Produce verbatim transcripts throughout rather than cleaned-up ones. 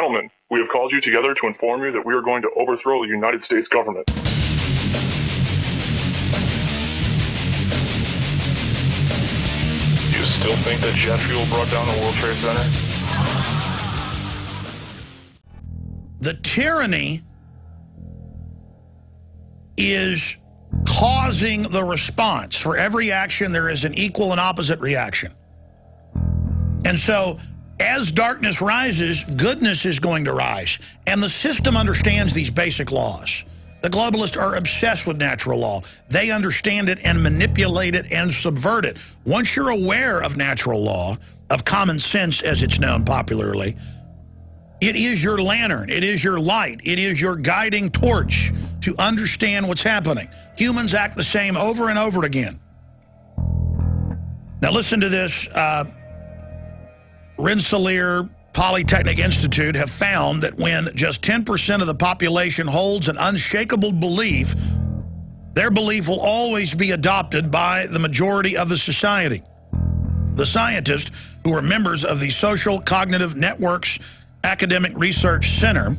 Gentlemen, we have called you together to inform you that we are going to overthrow the United States government. You still think that jet fuel brought down the World Trade Center? The tyranny is causing the response. For every action, there is an equal and opposite reaction. And so, as darkness rises, goodness is going to rise. And the system understands these basic laws. The globalists are obsessed with natural law. They understand it and manipulate it and subvert it. Once you're aware of natural law, of common sense as it's known popularly, it is your lantern, it is your light, it is your guiding torch to understand what's happening. Humans act the same over and over again. Now listen to this. Uh, Rensselaer Polytechnic Institute have found that when just ten percent of the population holds an unshakable belief, their belief will always be adopted by the majority of the society. The scientists, who are members of the Social Cognitive Networks Academic Research Center,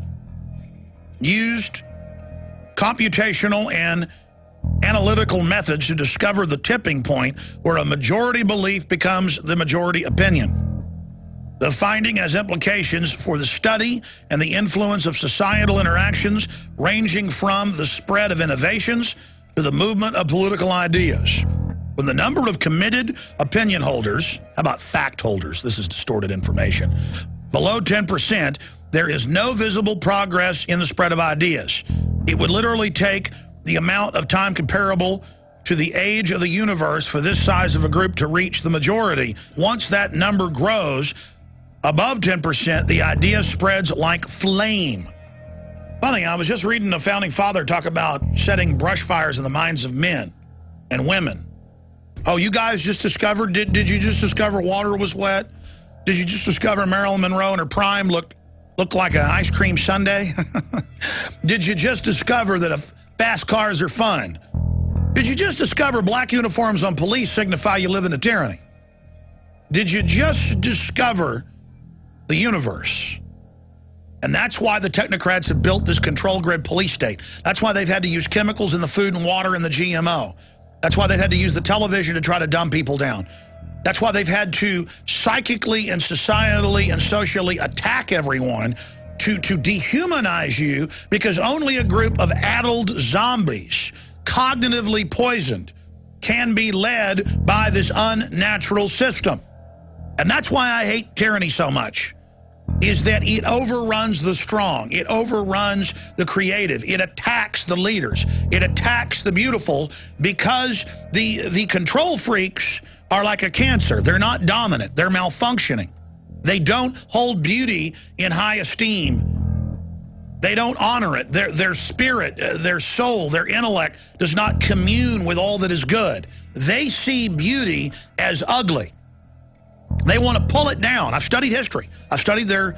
used computational and analytical methods to discover the tipping point where a majority belief becomes the majority opinion. The finding has implications for the study and the influence of societal interactions, ranging from the spread of innovations to the movement of political ideas. When the number of committed opinion holders, how about fact holders, this is distorted information, below ten percent, there is no visible progress in the spread of ideas. It would literally take the amount of time comparable to the age of the universe for this size of a group to reach the majority. Once that number grows above ten percent, the idea spreads like flame. Funny, I was just reading a founding father talk about setting brush fires in the minds of men and women. Oh, you guys just discovered, did, did you just discover water was wet? Did you just discover Marilyn Monroe in her prime looked looked like an ice cream sundae? Did you just discover that fast cars are fun? Did you just discover black uniforms on police signify you live in a tyranny? Did you just discover the universe? And that's why the technocrats have built this control grid police state. That's why they've had to use chemicals in the food and water and the G M O. That's why they've had to use the television to try to dumb people down. That's why they've had to psychically and societally and socially attack everyone to, to dehumanize you, because only a group of addled zombies, cognitively poisoned, can be led by this unnatural system. And that's why I hate tyranny so much, is that it overruns the strong. It overruns the creative. It attacks the leaders. It attacks the beautiful, because the, the control freaks are like a cancer. They're not dominant. They're malfunctioning. They don't hold beauty in high esteem. They don't honor it. Their, their spirit, their soul, their intellect does not commune with all that is good. They see beauty as ugly. They want to pull it down. I've studied history. I've studied their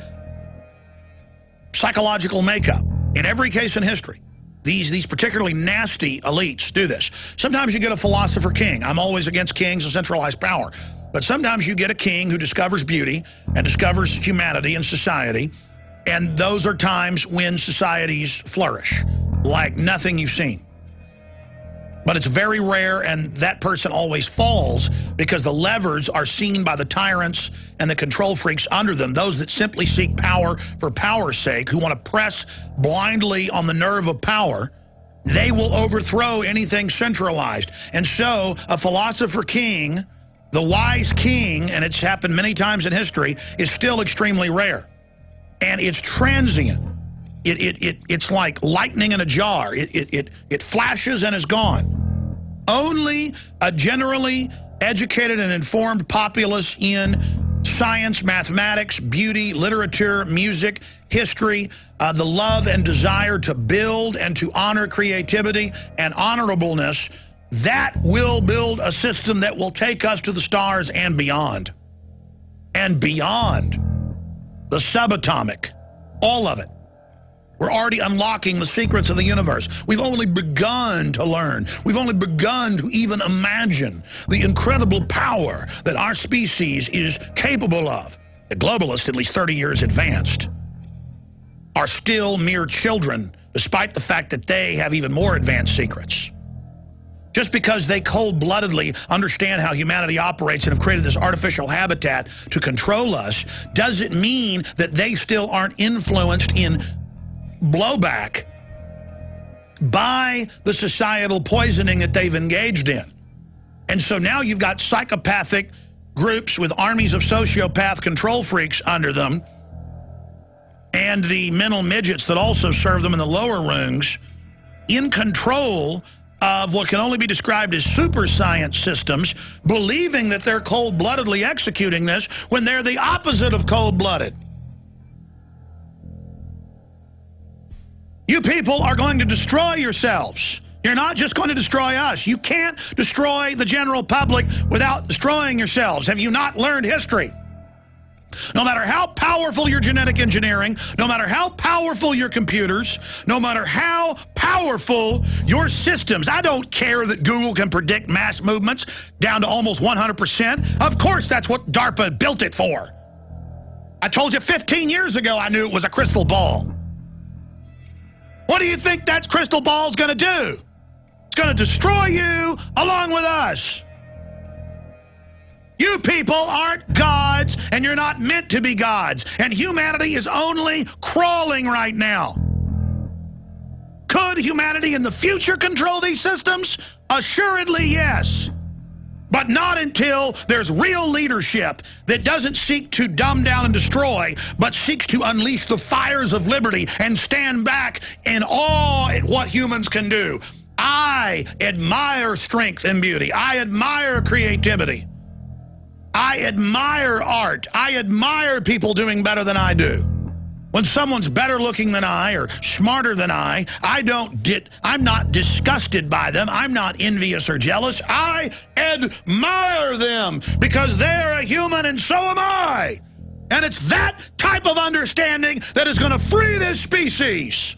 psychological makeup in every case in history. These, these particularly nasty elites do this. Sometimes you get a philosopher king. I'm always against kings and centralized power. But sometimes you get a king who discovers beauty and discovers humanity and society. And those are times when societies flourish like nothing you've seen. But it's very rare, and that person always falls because the levers are seen by the tyrants and the control freaks under them, those that simply seek power for power's sake, who want to press blindly on the nerve of power. They will overthrow anything centralized. And so a philosopher king, the wise king, and it's happened many times in history, is still extremely rare. And it's transient. It, it, it, it's like lightning in a jar. It, it, it, it flashes and is gone. Only a generally educated and informed populace in science, mathematics, beauty, literature, music, history, uh, the love and desire to build and to honor creativity and honorableness, that will build a system that will take us to the stars and beyond. And beyond. The subatomic. All of it. We're already unlocking the secrets of the universe. We've only begun to learn. We've only begun to even imagine the incredible power that our species is capable of. The globalist, at least thirty years advanced. are still mere children, despite the fact that they have even more advanced secrets. Just because they cold-bloodedly understand how humanity operates and have created this artificial habitat to control us doesn't mean that they still aren't influenced in blowback by the societal poisoning that they've engaged in. And so now you've got psychopathic groups with armies of sociopath control freaks under them, and the mental midgets that also serve them in the lower rungs in control of what can only be described as super science systems, believing that they're cold-bloodedly executing this when they're the opposite of cold-blooded. You people are going to destroy yourselves. You're not just going to destroy us. You can't destroy the general public without destroying yourselves. Have you not learned history? No matter how powerful your genetic engineering, no matter how powerful your computers, no matter how powerful your systems, I don't care that Google can predict mass movements down to almost one hundred percent. Of course, that's what DARPA built it for. I told you fifteen years ago I knew it was a crystal ball. What do you think that crystal ball is going to do? It's going to destroy you along with us. You people aren't gods, and you're not meant to be gods. And humanity is only crawling right now. Could humanity in the future control these systems? Assuredly, yes. But not until there's real leadership that doesn't seek to dumb down and destroy, but seeks to unleash the fires of liberty and stand back in awe at what humans can do. I admire strength and beauty. I admire creativity. I admire art. I admire people doing better than I do. When someone's better looking than I or smarter than I, I don't dit, I'm not disgusted by them. I'm not envious or jealous. I admire them because they're a human and so am I. And it's that type of understanding that is going to free this species.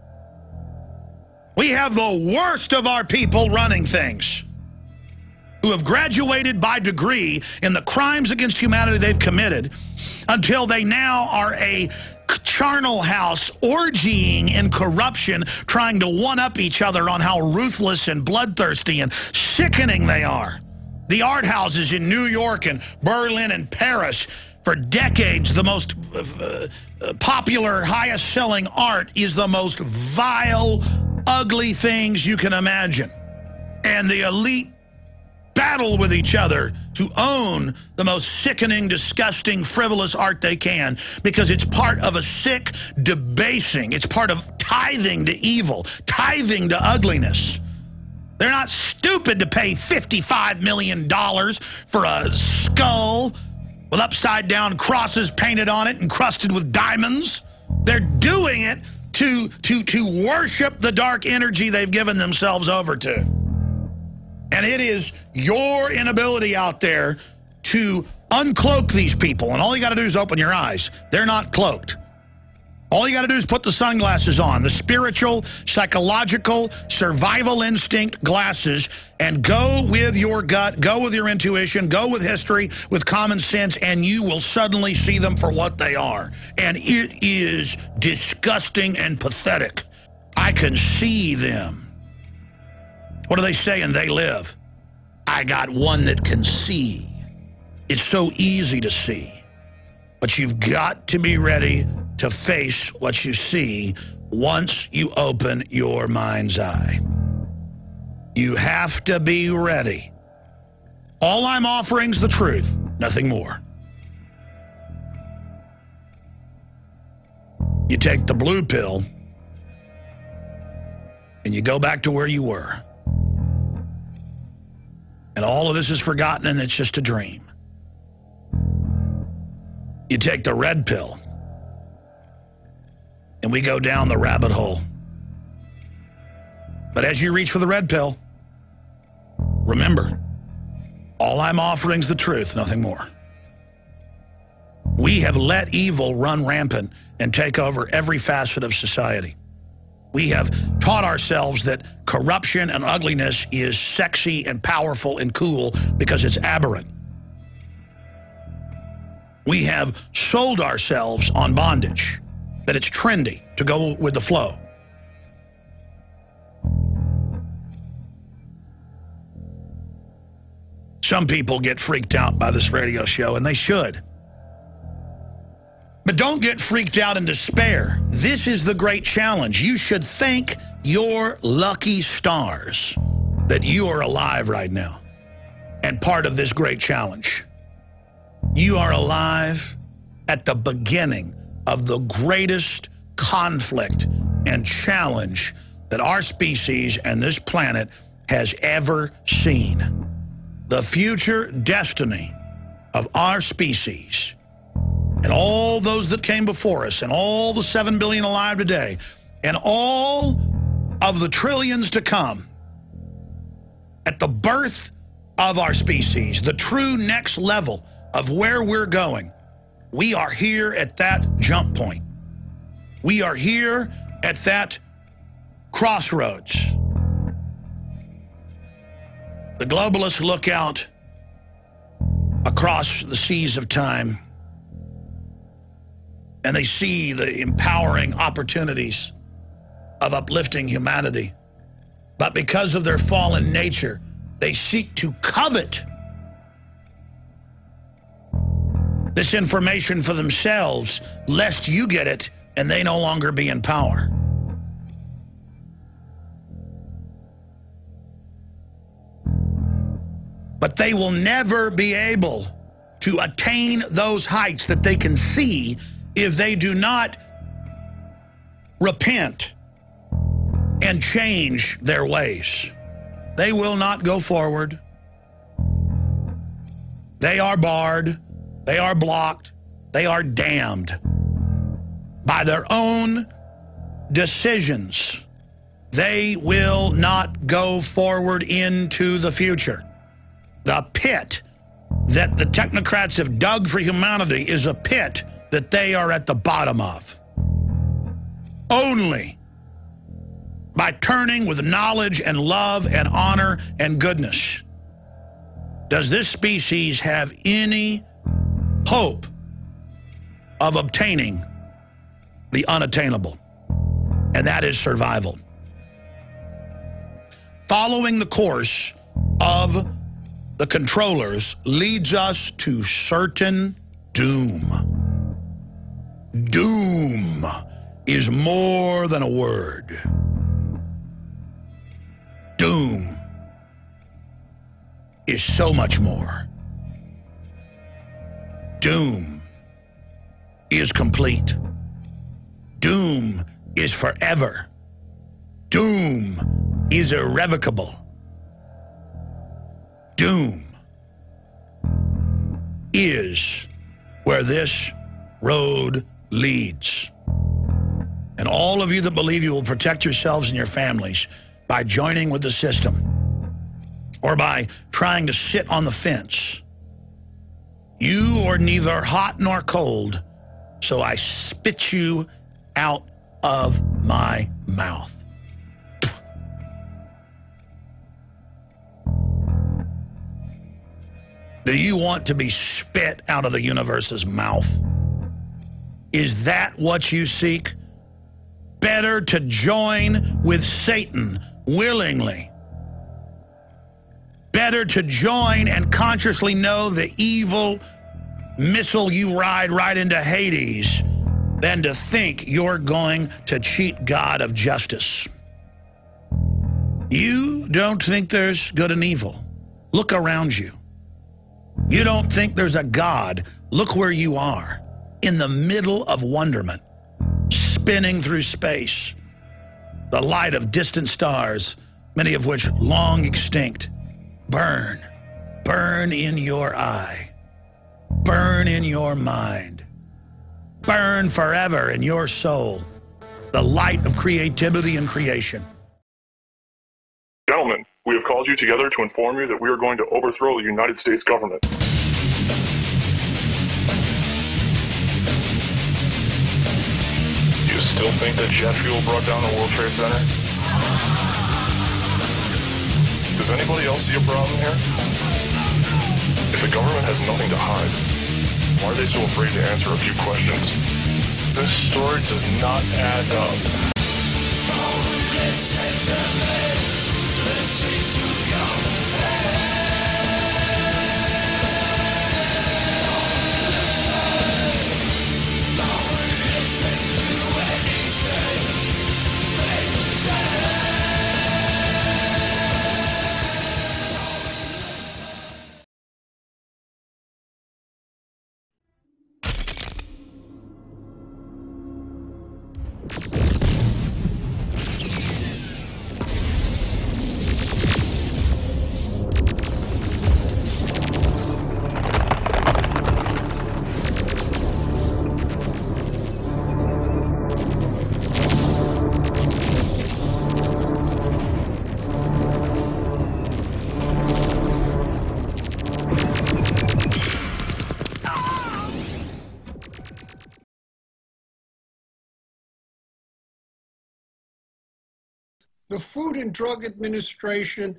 We have the worst of our people running things, who have graduated by degree in the crimes against humanity they've committed, until they now are a charnel house orgying in corruption, trying to one-up each other on how ruthless and bloodthirsty and sickening they are. The art houses in New York and Berlin and Paris, for decades, the most uh, popular, highest-selling art is the most vile, ugly things you can imagine. And the elite battle with each other to own the most sickening, disgusting, frivolous art they can, because it's part of a sick debasing. It's part of tithing to evil, tithing to ugliness. They're not stupid to pay fifty-five million dollars for a skull with upside-down crosses painted on it, encrusted with diamonds. They're doing it to, to, to worship the dark energy they've given themselves over to. And it is your inability out there to uncloak these people. And all you got to do is open your eyes. They're not cloaked. All you got to do is put the sunglasses on, the spiritual, psychological, survival instinct glasses, and go with your gut, go with your intuition, go with history, with common sense, and you will suddenly see them for what they are. And it is disgusting and pathetic. I can see them. What do they say in They Live? I got one that can see. It's so easy to see. But you've got to be ready to face what you see once you open your mind's eye. You have to be ready. All I'm offering's the truth, nothing more. You take the blue pill and you go back to where you were. And all of this is forgotten and it's just a dream. You take the red pill and we go down the rabbit hole. But as you reach for the red pill, remember, all I'm offering is the truth, nothing more. We have let evil run rampant and take over every facet of society. We have taught ourselves that corruption and ugliness is sexy and powerful and cool because it's aberrant. We have sold ourselves on bondage. that it's trendy to go with the flow. Some people get freaked out by this radio show, and they should. But don't get freaked out and despair. This is the great challenge. You should thank your lucky stars that you are alive right now and part of this great challenge. You are alive at the beginning of the greatest conflict and challenge that our species and this planet has ever seen. The future destiny of our species and all those that came before us and all the seven billion alive today and all of the trillions to come at the birth of our species, the true next level of where we're going. We are here at that jump point. We are here at that crossroads. The globalists look out across the seas of time and they see the empowering opportunities of uplifting humanity. But because of their fallen nature, they seek to covet this information for themselves, lest you get it and they no longer be in power. But they will never be able to attain those heights that they can see if they do not repent and change their ways. They will not go forward. They are barred. They are blocked. They are damned by their own decisions. They will not go forward into the future. The pit that the technocrats have dug for humanity is a pit that they are at the bottom of. Only by turning with knowledge and love and honor and goodness does this species have any hope of obtaining the unattainable, and that is survival. Following the course of the controllers leads us to certain doom. Doom is more than a word. Doom is so much more. Doom is complete. Doom is forever. Doom is irrevocable. Doom is where this road leads. And all of you that believe you will protect yourselves and your families by joining with the system or by trying to sit on the fence, you are neither hot nor cold, so I spit you out of my mouth. Do you want to be spit out of the universe's mouth? Is that what you seek? Better to join with Satan willingly. Better to join and consciously know the evil missile you ride right into Hades than to think you're going to cheat God of justice. You don't think there's good and evil. Look around you. You don't think there's a God. Look where you are, in the middle of wonderment, spinning through space, the light of distant stars, many of which long extinct, burn, burn in your eye, burn in your mind, burn forever in your soul, the light of creativity and creation. Gentlemen, we have called you together to inform you that we are going to overthrow the United States government. You still think that jet fuel brought down the World Trade Center? Does anybody else see a problem here? If the government has nothing to hide, why are they so afraid to answer a few questions? This story It does not add up. The Food and Drug Administration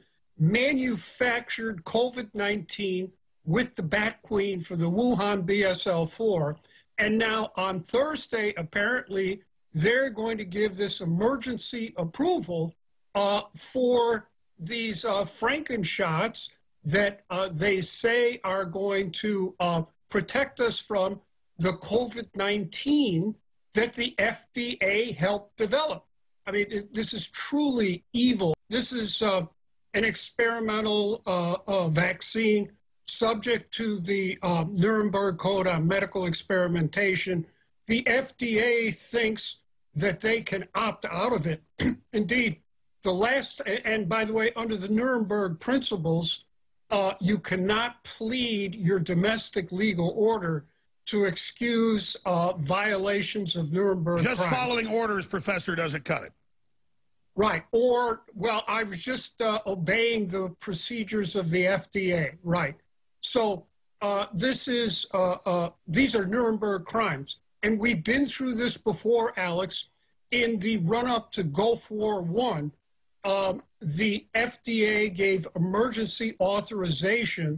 manufactured COVID nineteen with the Bat Queen for the Wuhan B S L four. And now on Thursday, apparently, they're going to give this emergency approval uh, for these uh, Frankenshots that uh, they say are going to uh, protect us from the COVID nineteen that the F D A helped develop. I mean, this is truly evil. This is uh, an experimental uh, uh, vaccine subject to the um, Nuremberg Code on Medical Experimentation. The F D A thinks that they can opt out of it. Indeed, the last, and by the way, under the Nuremberg principles, uh, you cannot plead your domestic legal order to excuse uh, violations of Nuremberg Just crimes. Following orders, Professor, doesn't cut it. Right. Or, well, I was just uh, obeying the procedures of the F D A. Right. So uh, this is, uh, uh, these are Nuremberg crimes. And we've been through this before, Alex. In the run-up to Gulf War One, um, the F D A gave emergency authorization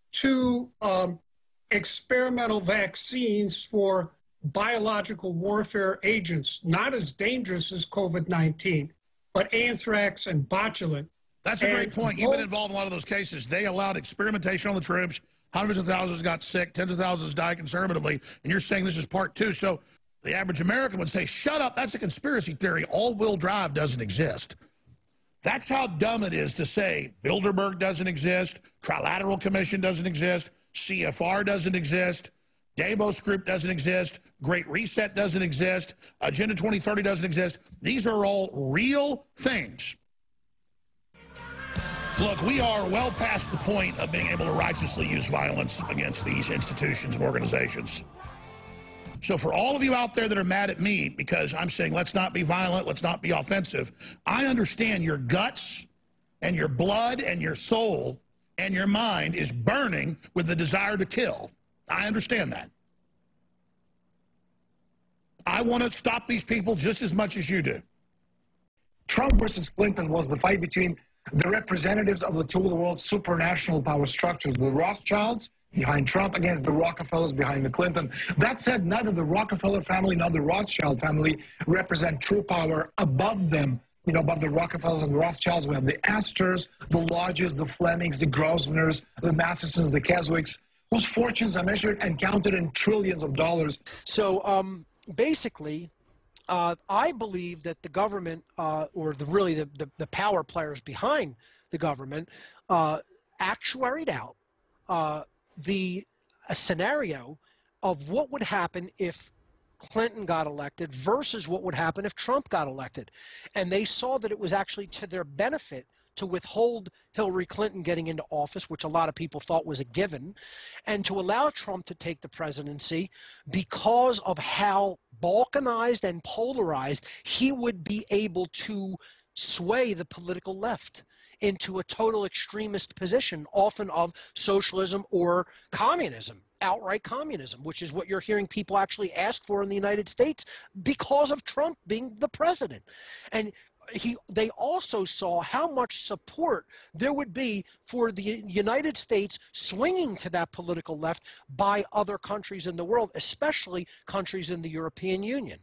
to um, experimental vaccines for biological warfare agents, not as dangerous as COVID nineteen, but anthrax and botulinum. That's a and great point. You've been involved in a lot of those cases. They allowed experimentation on the troops. Hundreds of thousands got sick. Tens of thousands died conservatively. And you're saying this is part two. So the average American would say, shut up, that's a conspiracy theory. All-wheel drive doesn't exist. That's how dumb it is to say Bilderberg doesn't exist, Trilateral Commission doesn't exist, C F R doesn't exist, Davos Group doesn't exist, Great Reset doesn't exist, Agenda twenty thirty doesn't exist. These are all real things. Look, we are well past the point of being able to righteously use violence against these institutions and organizations. So for all of you out there that are mad at me because I'm saying let's not be violent, let's not be offensive, I understand your guts and your blood and your soul and your mind is burning with the desire to kill. I understand that. I want to stop these people just as much as you do. Trump versus Clinton was the fight between the representatives of the two of the world's supranational power structures, the Rothschilds behind Trump against the Rockefellers behind the Clinton. That said, neither the Rockefeller family nor the Rothschild family represent true power above them. You know, above the Rockefellers and the Rothschilds, we have the Astors, the Lodges, the Flemings, the Grosvenors, the Mathesons, the Keswicks, whose fortunes are measured and counted in trillions of dollars. So um, basically, uh, I believe that the government, uh, or the really the, the, the power players behind the government, uh, actuaried out uh, the a scenario of what would happen if Clinton got elected versus what would happen if Trump got elected. And they saw that it was actually to their benefit to withhold Hillary Clinton getting into office, which a lot of people thought was a given, and to allow Trump to take the presidency because of how balkanized and polarized he would be able to sway the political left into a total extremist position, often of socialism or communism, outright communism, which is what you're hearing people actually ask for in the United States because of Trump being the president. And he, they also saw how much support there would be for the United States swinging to that political left by other countries in the world, especially countries in the European Union.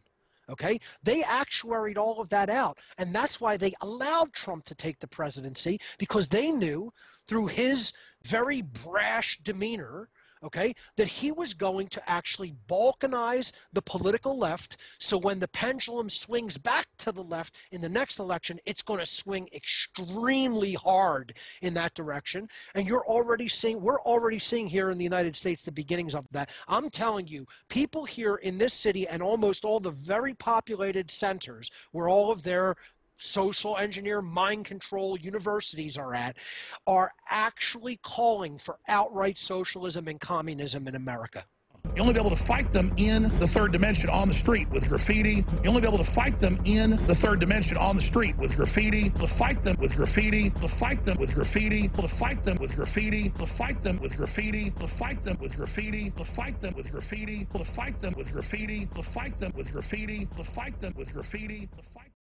Okay? They actuaried all of that out. And that's why they allowed Trump to take the presidency, because they knew through his very brash demeanor, okay, that he was going to actually balkanize the political left, so when the pendulum swings back to the left in the next election, it's going to swing extremely hard in that direction. And you're already seeing, we're already seeing here in the United States the beginnings of that. I'm telling you, people here in this city and almost all the very populated centers where all of their social engineer, mind control universities are at, are actually calling for outright socialism and communism in America. You'll only be able to fight them in the third dimension on the street with graffiti. You'll only be able to fight them in the third dimension on the street with graffiti. To fight them with graffiti. To fight them with graffiti. To fight them with graffiti. To fight them with graffiti. To fight them with graffiti. To fight them with graffiti. To fight them with graffiti. To fight them with graffiti. To fight them with graffiti. To fight